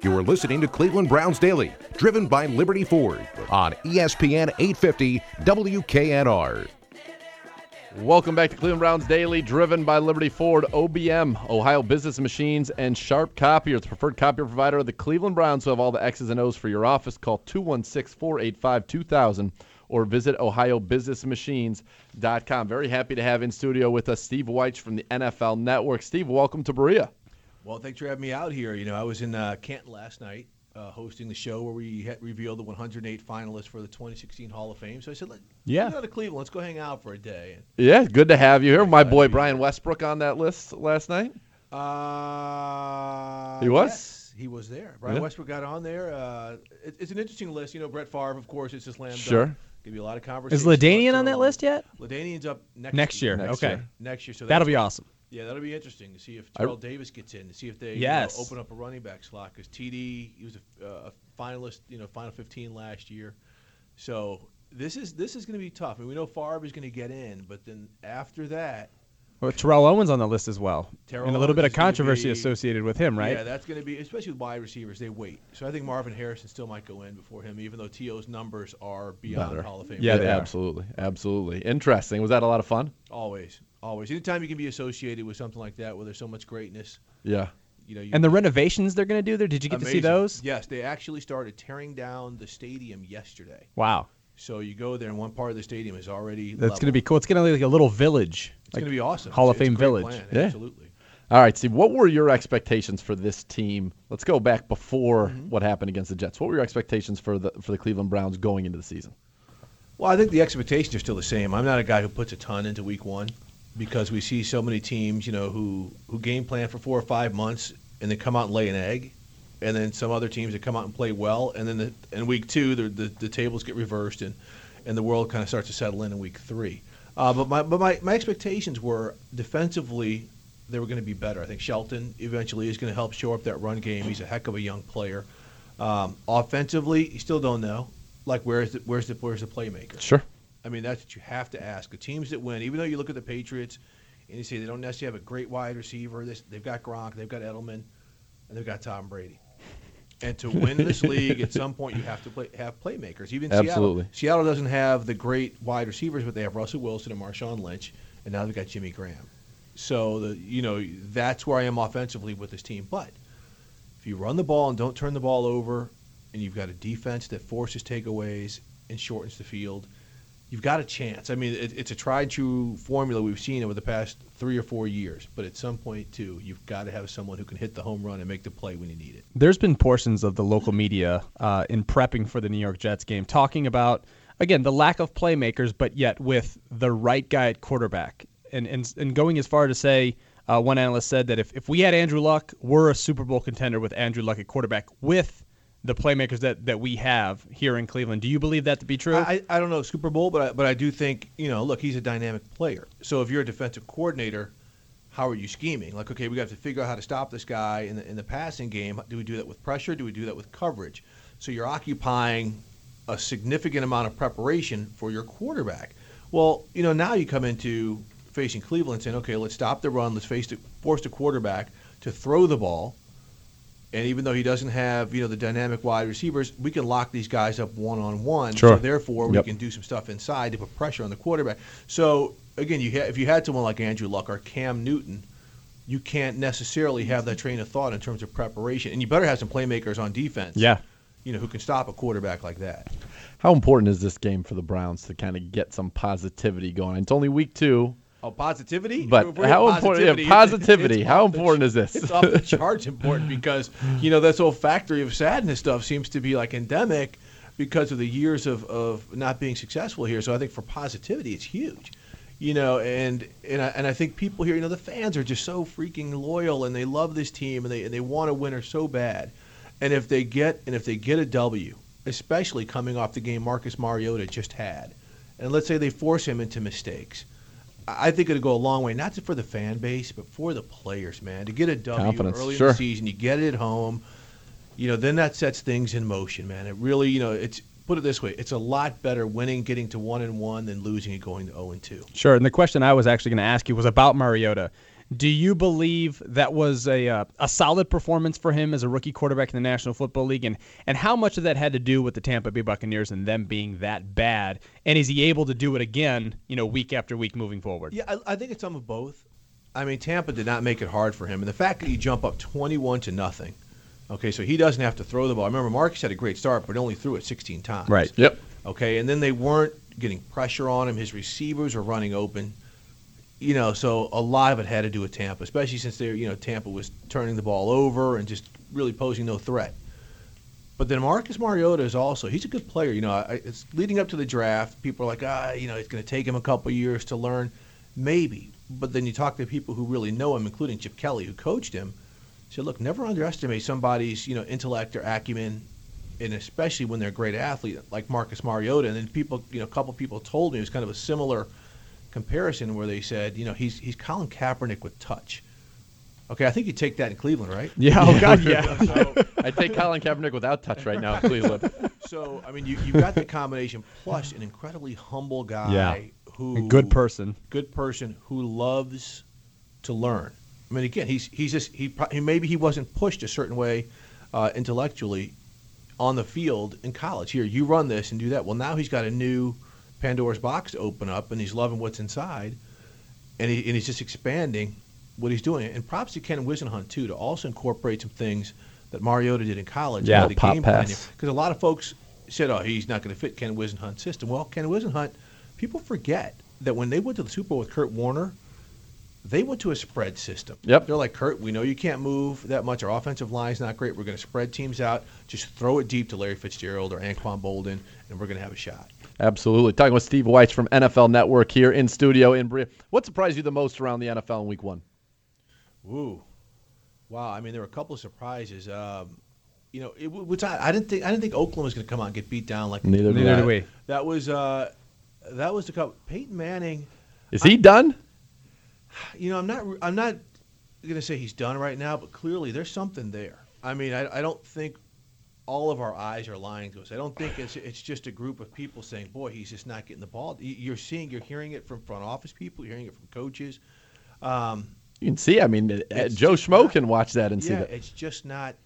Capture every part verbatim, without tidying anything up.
You are listening to Cleveland Browns Daily, driven by Liberty Ford on E S P N eight fifty W K N R. Welcome back to Cleveland Browns Daily, driven by Liberty Ford, O B M, Ohio Business Machines, and Sharp Copiers, the preferred copier provider of the Cleveland Browns, who have all the X's and O's for your office. Call two one six, four eight five, two thousand or visit ohio business machines dot com. Very happy to have in studio with us Steve Wyche from the N F L Network. Steve, welcome to Berea. Well, thanks for having me out here. You know, I was in uh, Canton last night uh, hosting the show where we had revealed the one hundred eight finalists for the twenty sixteen Hall of Fame. So I said, Let, yeah. let's go to Cleveland. Let's go hang out for a day. Yeah, good to have you here. My boy Brian Westbrook on that list last night. Uh, he was? Yes, he was there. Brian yeah. Westbrook got on there. Uh, it, it's an interesting list. You know, Brett Favre, of course, it's a slam dunk. Sure. Give you a lot of conversation. Is LaDainian on that list yet? LaDainian's up next, next year. Next okay. year. Next year. So that'll be awesome. Yeah, that'll be interesting to see if Terrell I, Davis gets in, to see if they yes. you know, open up a running back slot. Because T D, he was a, uh, a finalist, you know, Final fifteen last year. So this is this is going to be tough. I mean, we know Favre is going to get in, but then after that, well, Terrell Owens on the list as well, Terrell and a little Owens bit of controversy be, associated with him, right? Yeah, that's going to be, especially with wide receivers, they wait. So I think Marvin Harrison still might go in before him, even though T O's numbers are beyond Better. Hall of Fame. Yeah, they absolutely, absolutely. Interesting. Was that a lot of fun? Always, always. Anytime you can be associated with something like that, where there's so much greatness. Yeah. You know, you, and the renovations they're going to do there, did you get amazing. to see those? Yes, they actually started tearing down the stadium yesterday. Wow. So you go there, and one part of the stadium is already That's going to be cool. It's going to look like a little village. It's like going to be awesome. Hall it's, of Fame it's a great village. Plan. Yeah. Absolutely. All right, Steve, what were your expectations for this team? Let's go back before mm-hmm. what happened against the Jets. What were your expectations for the for the Cleveland Browns going into the season? Well, I think the expectations are still the same. I'm not a guy who puts a ton into week one because we see so many teams, you know, who, who game plan for four or five months and then come out and lay an egg. And then some other teams that come out and play well. And then the, in week two, the, the, the tables get reversed and, and the world kind of starts to settle in in week three. Uh, but my but my, my expectations were defensively they were going to be better. I think Shelton eventually is going to help shore up that run game. He's a heck of a young player. Um, offensively, you still don't know. Like, where's the, where's the where's the playmaker? Sure. I mean, that's what you have to ask. The teams that win, even though you look at the Patriots and you say they don't necessarily have a great wide receiver, they, they've got Gronk, they've got Edelman, and they've got Tom Brady. And to win this league, at some point, you have to play, have playmakers. Even Absolutely. Seattle, Seattle doesn't have the great wide receivers, but they have Russell Wilson and Marshawn Lynch, and now they've got Jimmy Graham. So, the, you know, that's where I am offensively with this team. But if you run the ball and don't turn the ball over, and you've got a defense that forces takeaways and shortens the field, you've got a chance. I mean, it, it's a tried-true formula we've seen over the past three or four years. But at some point, too, you've got to have someone who can hit the home run and make the play when you need it. There's been portions of the local media uh, in prepping for the New York Jets game talking about, again, the lack of playmakers, but yet with the right guy at quarterback. And and, and going as far to say, uh, one analyst said that if, if we had Andrew Luck, we're a Super Bowl contender with Andrew Luck at quarterback with the playmakers that, that we have here in Cleveland. Do you believe that to be true? I, I don't know Super Bowl, but I, but I do think, you know, look, he's a dynamic player. So if you're a defensive coordinator, how are you scheming? Like, okay, we got to figure out how to stop this guy in the, in the passing game. Do we do that with pressure? Do we do that with coverage? So you're occupying a significant amount of preparation for your quarterback. Well, you know, now you come into facing Cleveland saying, okay, let's stop the run. Let's face the, force the quarterback to throw the ball. And even though he doesn't have, you know, the dynamic wide receivers, we can lock these guys up one-on-one. Sure. So, therefore, Yep. we can do some stuff inside to put pressure on the quarterback. So, again, you ha- if you had someone like Andrew Luck or Cam Newton, you can't necessarily have that train of thought in terms of preparation. And you better have some playmakers on defense, yeah. you know, who can stop a quarterback like that. How important is this game for the Browns to kind of get some positivity going? It's only week two. Oh, positivity? But If we're how at important? positivity, Yeah, positivity. it's- it's how off the- important is this? It's off the charts important because, you know, this whole factory of sadness stuff seems to be like endemic because of the years of, of not being successful here. So I think for positivity, it's huge. You know, and and I, and I think people here, you know, the fans are just so freaking loyal and they love this team and they and they want a winner so bad. And if they get and if they get a W, especially coming off the game Marcus Mariota just had, and let's say they force him into mistakes, I think it'll go a long way, not just for the fan base, but for the players, man. To get a W Confidence, early sure. in the season, you get it at home, you know, then that sets things in motion, man. It really, you know, it's put it this way, it's a lot better winning, getting to one and one than losing and going to zero and two. Sure, and the question I was actually going to ask you was about Mariota. Do you believe that was a uh, a solid performance for him as a rookie quarterback in the National Football League? And, and how much of that had to do with the Tampa Bay Buccaneers and them being that bad? And is he able to do it again, you know, week after week moving forward? Yeah, I, I think it's some of both. I mean, Tampa did not make it hard for him. And the fact that you jump up twenty-one to nothing, okay, so he doesn't have to throw the ball. I remember Marcus had a great start, but only threw it sixteen times. Right. Yep. Okay, and then they weren't getting pressure on him. His receivers were running open. You know, so a lot of it had to do with Tampa, especially since they, you know, Tampa was turning the ball over and just really posing no threat. But then Marcus Mariota is also, he's a good player. You know, I, it's leading up to the draft. People are like, ah, you know, it's going to take him a couple of years to learn. Maybe. But then you talk to people who really know him, including Chip Kelly, who coached him. Said, look, never underestimate somebody's, you know, intellect or acumen, and especially when they're a great athlete like Marcus Mariota. And then people, you know, a couple people told me it was kind of a similar comparison where they said, you know, he's he's Colin Kaepernick with touch. Okay, I think you take that in Cleveland, right? Yeah, oh God, yeah. So, I take Colin Kaepernick without touch right now in Cleveland. so I mean, you you got the combination plus an incredibly humble guy Yeah. who A good person. good person who loves to learn. I mean, again, he's he's just he, he maybe he wasn't pushed a certain way uh, intellectually on the field in college. Here, you run this and do that. Well, now he's got a new Pandora's box to open up, and he's loving what's inside, and, he, and he's just expanding what he's doing. And props to Ken Wisenhunt, too, to also incorporate some things that Mariota did in college. Yeah, the pop game pass. Because a lot of folks said, oh, he's not going to fit Ken Wisenhunt's system. Well, Ken Wisenhunt, people forget that when they went to the Super Bowl with Kurt Warner, they went to a spread system. Yep. They're like, Kurt, we know you can't move that much. Our offensive line's not great. We're going to spread teams out. Just throw it deep to Larry Fitzgerald or Anquan Bolden, and we're going to have a shot. Absolutely. Talking with Steve Weitz from N F L Network here in studio in Brea. What surprised you the most around the N F L in week one? Ooh, wow! I mean, there were a couple of surprises. Um, you know, it, which I, I didn't think I didn't think Oakland was going to come out and get beat down like they Neither did. did Neither I. do we. That was uh, that was the couple. Peyton Manning. Is he done? You know, I'm not I'm not going to say he's done right now, but clearly there's something there. I mean, I, I don't think all of our eyes are lying to us. I don't think it's it's just a group of people saying, "Boy, he's just not getting the ball." You're seeing, you're hearing it from front office people, you're hearing it from coaches. Um, You can see. I mean, uh, Joe just Schmo not- can watch that and see yeah, that. it's just not.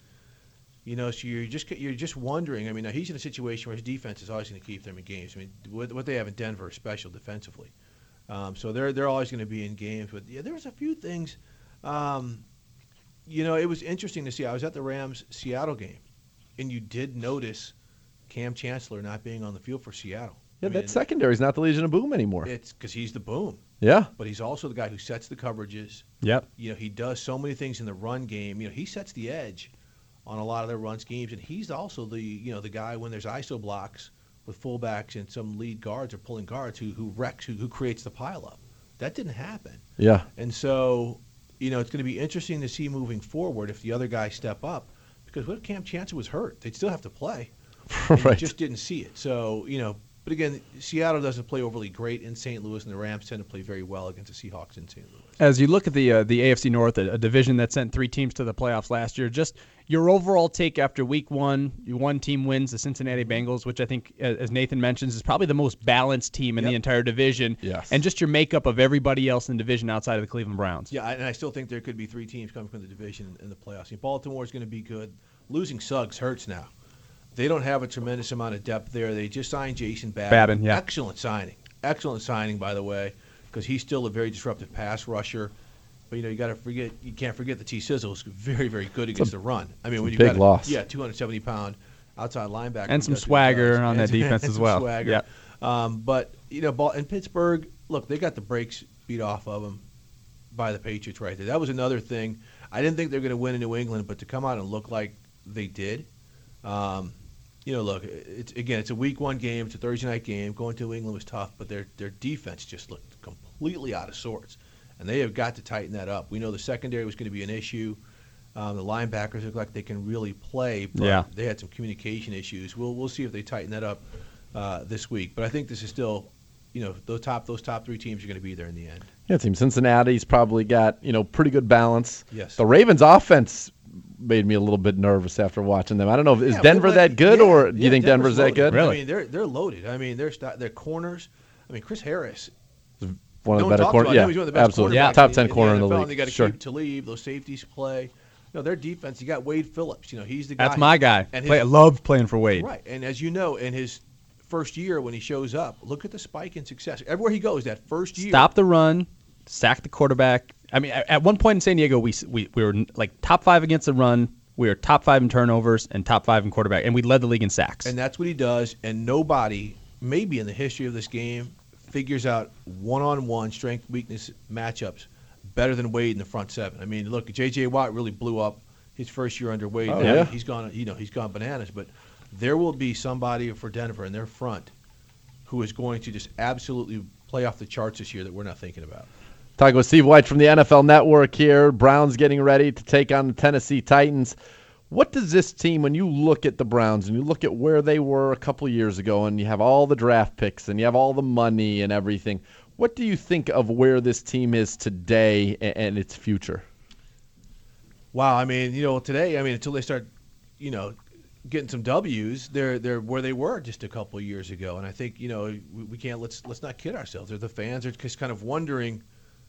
You know, so you're just you're just wondering. I mean, now he's in a situation where his defense is always going to keep them in games. I mean, what, what they have in Denver is special defensively. Um, so they're they're always going to be in games. But yeah, there was a few things. Um, you know, it was interesting to see. I was at the Rams Seattle game, and you did notice Cam Chancellor not being on the field for Seattle. Yeah, I mean, that secondary's not the Legion of Boom anymore. It's because he's the boom, Yeah. but he's also the guy who sets the coverages. Yep. You know, he does so many things in the run game. You know, he sets the edge on a lot of their run schemes, and he's also the you know the guy when there's I S O blocks with fullbacks and some lead guards or pulling guards who who wrecks who, who creates the pileup. That didn't happen, Yeah. and so you know it's going to be interesting to see moving forward if the other guys step up, because what if Cam Chancellor was hurt? They'd still have to play. And you Right. just didn't see it. So you know. But again, Seattle doesn't play overly great in Saint Louis, and the Rams tend to play very well against the Seahawks in Saint Louis. As you look at the uh, the A F C North, a, a division that sent three teams to the playoffs last year, just your overall take after week one, you one team wins, the Cincinnati Bengals, which I think, as Nathan mentions, is probably the most balanced team in Yep. the entire division. Yes. And just your makeup of everybody else in the division outside of the Cleveland Browns. Yeah, and I still think there could be three teams coming from the division in the playoffs. I mean, Baltimore is going to be good. Losing Suggs hurts now. They don't have a tremendous amount of depth there. They just signed Jason Babin. Babin, yeah. Excellent signing. Excellent signing, by the way, because he's still a very disruptive pass rusher. But, you know, you got to forget, you can't forget that T. Sizzle is very, very good against the run. I mean, when you big got a, loss. Yeah, two hundred seventy pound outside linebacker. And who some does what he swagger does. on that And- defense and as some well. Swagger. Yeah. Um, but, you know, ball, in Pittsburgh, look, they got the brakes beat off of them by the Patriots right there. That was another thing. I didn't think they were going to win in New England, but to come out and look like they did, um, you know, look, it's again, it's a week one game. It's a Thursday night game. Going to New England was tough, but their their defense just looked completely out of sorts, and they have got to tighten that up. We know the secondary was going to be an issue. Um, the linebackers look like they can really play, but Yeah. they had some communication issues. We'll we'll see if they tighten that up uh, this week. But I think this is still, you know, those top those top three teams are going to be there in the end. Yeah, team Cincinnati's probably got, you know, pretty good balance. Yes. The Ravens offense made me a little bit nervous after watching them. I don't know, if, is Yeah, Denver but that like- good, yeah, or do you yeah, think Denver's that loaded. good? Really? I mean, they're they're loaded. I mean, their st- their corners. I mean, Chris Harris one of no the better one talks corners. about Yeah, him. He's one of the best absolutely. cornerbacks Top in- ten in the corner in the N F L, league. And they got to Sure. keep Talib. Those safeties play. You know, their defense. You got Wade Phillips. You know, he's the guy. That's my guy. And Play, I his, loved playing for Wade. right. And as you know, in his first year when he shows up, look at the spike in success. Everywhere he goes, that first year. Stop the run, sack the quarterback. I mean, at at one point in San Diego, we we we were like top five against the run. We were top five in turnovers and top five in quarterback, and we led the league in sacks. And that's what he does. And nobody, maybe in the history of this game, figures out one-on-one strength weakness matchups better than Wade in the front seven. I mean, look, J J. Watt really blew up his first year under Wade. Oh, Now yeah. He's gone, you know, he's gone bananas. But there will be somebody for Denver in their front who is going to just absolutely play off the charts this year that we're not thinking about. Talking with Steve White from the N F L Network here. Browns getting ready to take on the Tennessee Titans. What does this team, when you look at the Browns and you look at where they were a couple years ago and you have all the draft picks and you have all the money and everything, what do you think of where this team is today and, and its future? Wow, I mean, you know, today, I mean, until they start, you know, getting some W's, they're they're where they were just a couple of years ago. And I think, you know, we, we can't let's let's not kid ourselves. They're the fans are just kind of wondering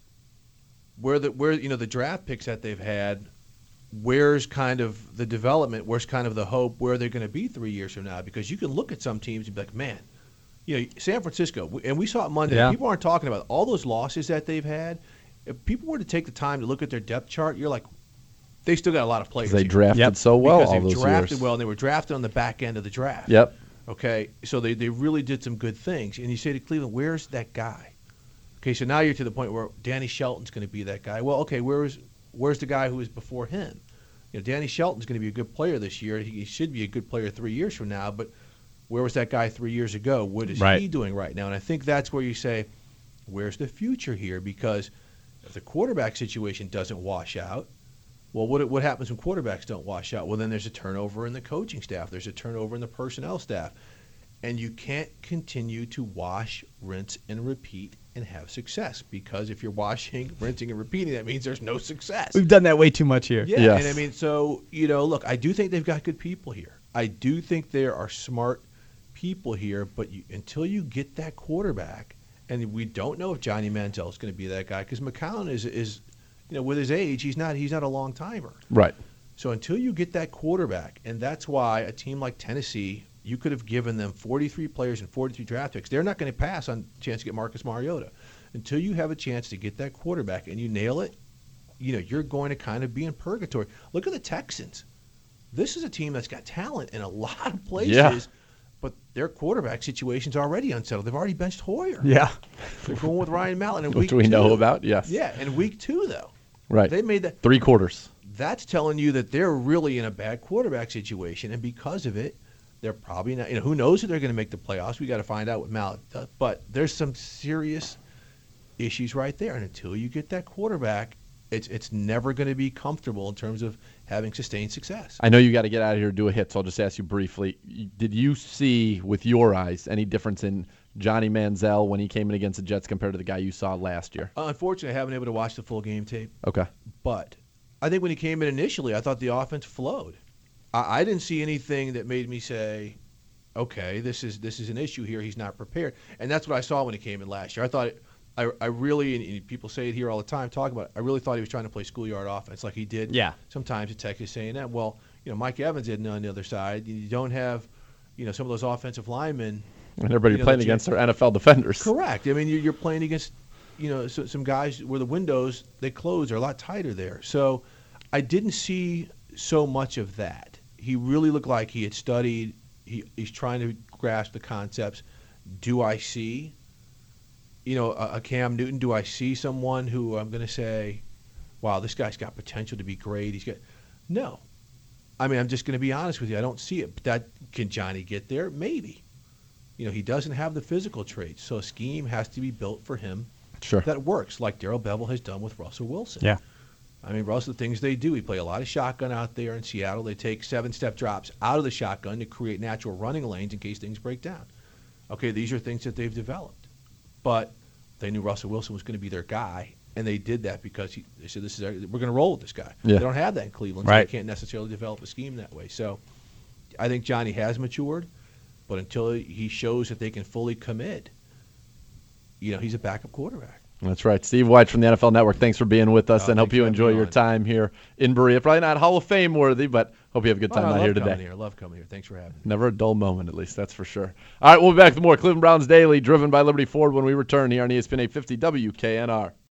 where the where you know the draft picks that they've had, where's kind of the development, where's kind of the hope, where they're going to be three years from now. Because you can look at some teams and be like, man, you know, San Francisco, and we saw it Monday. Yeah. People aren't talking about all those losses that they've had. If people were to take the time to look at their depth chart, you're like, they still got a lot of players. They here. drafted Yep. so well because all they've those drafted years. well, and they were drafted on the back end of the draft. Yep. Okay, so they, they really did some good things. And you say to Cleveland, where's that guy? Okay, so now you're to the point where Danny Shelton's going to be that guy. Well, okay, where's where's the guy who was before him? You know, Danny Shelton's going to be a good player this year. He, he should be a good player three years from now. But where was that guy three years ago? What is Right. he doing right now? And I think that's where you say, where's the future here? Because if the quarterback situation doesn't wash out, well, what what happens when quarterbacks don't wash out? Well, then there's a turnover in the coaching staff. There's a turnover in the personnel staff. And you can't continue to wash, rinse, and repeat and have success. Because if you're washing, rinsing, and repeating, that means there's no success. We've done that way too much here. Yeah, Yes. and I mean, so, you know, look, I do think they've got good people here. I do think there are smart people here, but you, until you get that quarterback, and we don't know if Johnny Manziel is going to be that guy, because McCown is, is, you know, with his age, he's not he's not a long timer. Right. So until you get that quarterback, and that's why a team like Tennessee, you could have given them forty-three players and forty-three draft picks. They're not going to pass on a chance to get Marcus Mariota. Until you have a chance to get that quarterback and you nail it, you know, you're going to kind of be in purgatory. Look at the Texans. This is a team that's got talent in a lot of places, Yeah. but their quarterback situation's already unsettled. They've already benched Hoyer. Yeah. They're going with Ryan Mallett in Which week we two. know about, yes. Yeah, in week two, though. Right. They made that. Three quarters. That's telling you that they're really in a bad quarterback situation, and because of it, they're probably not. You know, who knows if they're going to make the playoffs? We got to find out what Mallett does. But there's some serious issues right there, and until you get that quarterback, it's it's never going to be comfortable in terms of having sustained success. I know you got to get out of here and do a hit, so I'll just ask you briefly. Did you see, with your eyes, any difference in Johnny Manziel when he came in against the Jets compared to the guy you saw last year? Uh, unfortunately, I haven't been able to watch the full game tape, Okay. but I think when he came in initially, I thought the offense flowed. I, I didn't see anything that made me say, okay, this is this is an issue here. He's not prepared. And that's what I saw when he came in last year. I thought, it, I, I really, and people say it here all the time, talk about it, I really thought he was trying to play schoolyard offense like he did Yeah. sometimes at Texas A and M. Well, you know, Mike Evans isn't on the other side. You don't have, you know, some of those offensive linemen. And everybody You know, playing that you- against are N F L defenders. Correct. I mean, you're, you're playing against, you know, so, some guys where the windows, they close, are a lot tighter there. So I didn't see so much of that. He really looked like he had studied. He, he's trying to grasp the concepts. Do I see, you know, a, a Cam Newton? Do I see someone who I'm going to say, wow, this guy's got potential to be great? He's got no. I mean, I'm just going to be honest with you. I don't see it. But that can Johnny get there? Maybe. You know, he doesn't have the physical traits, so a scheme has to be built for him Sure. that works, like Darrell Bevel has done with Russell Wilson. Yeah. I mean, Russell, the things they do, he play a lot of shotgun out there in Seattle. They take seven-step drops out of the shotgun to create natural running lanes in case things break down. Okay, these are things that they've developed. But they knew Russell Wilson was going to be their guy, and they did that because he, they said, "This is our, we're going to roll with this guy." Yeah. They don't have that in Cleveland, so Right. they can't necessarily develop a scheme that way. So I think Johnny has matured, but until he shows that they can fully commit, you know, he's a backup quarterback. That's right. Steve White from the N F L Network. Thanks for being with us, Oh, and hope thanks you for having enjoy me your on. time here in Berea. Probably not Hall of Fame worthy, but hope you have a good Oh, time I out love here coming today. here. Love coming here. Thanks for having me. Never a dull moment, at least, that's for sure. All right, we'll be back with more Cleveland Browns Daily, driven by Liberty Ford when we return here on E S P N eight fifty W K N R.